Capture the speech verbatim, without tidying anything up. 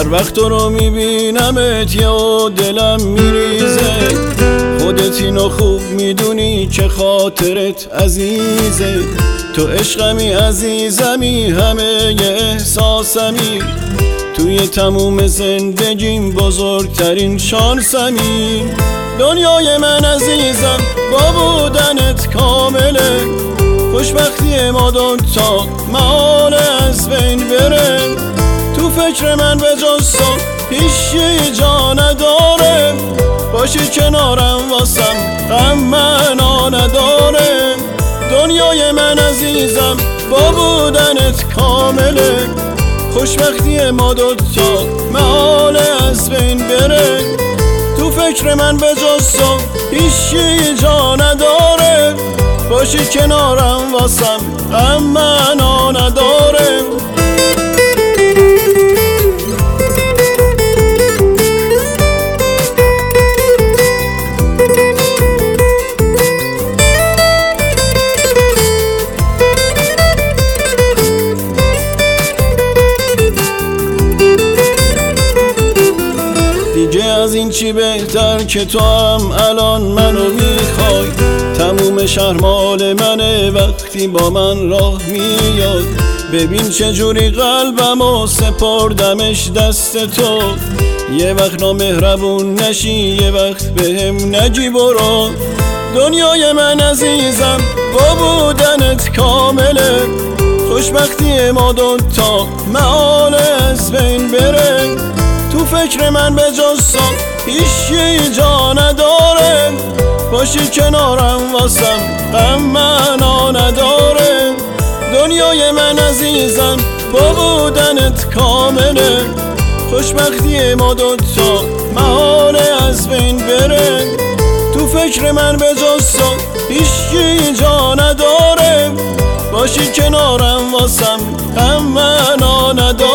هر وقت تو رو میبینمت یا دلم میریزه. خودت اینو خوب میدونی که خاطرت عزیزه. تو عشقمی عزیزمی همه ی احساسمی. توی تموم زندگیم بزرگترین شانسمی. دنیای من عزیزم با بودنت کامله. خوشبختی ما دوتا محال از بین بره. تو فکر من به جز تو هیچی جا نداره. باشی کنارم واسم غم منو نداره. دنیای من عزیزم با بودنت کامله. خوشبختی ما دوتا محال از بین بره. تو فکر من به جز تو هیچی جا نداره. باشی کنارم واسم غم منو نداره. دیگه از این چی بهتر که تو هم الان منو میخوای. تموم شهر مال منه وقتی با من راه میاد. ببین چجوری قلبمو سپردمش دست تو. یه وقت نامهربون نشی یه وقت بهم نگی برو. دنیای من عزیزم با بودنت کامله. خوشبختی ما دوتا محال از بین بره. تو فکر من به جز تو هیچی جا نداره. باشی کنارم واسم غم منو نداره. دنیای من عزیزم با بودنت کامله. خوشبختی ما دوتا محال از بین بره. تو فکر من به جز تو هیچی جا نداره. باشی کنارم واسم غم منو نداره.